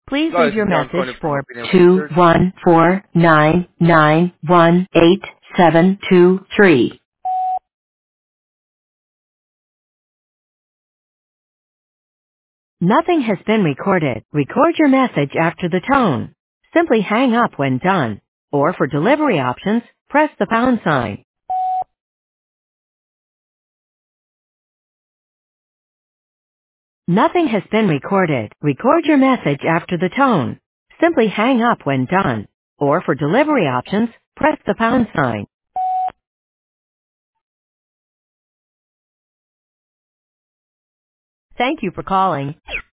Please leave Guys, your John message calling from for Opinion Research. 214-991-8723. Nothing has been recorded. Record your message after the tone. Simply hang up when done. Or for delivery options, press the pound sign. Nothing has been recorded. Record your message after the tone. Simply hang up when done. Or for delivery options, press the pound sign. Thank you for calling.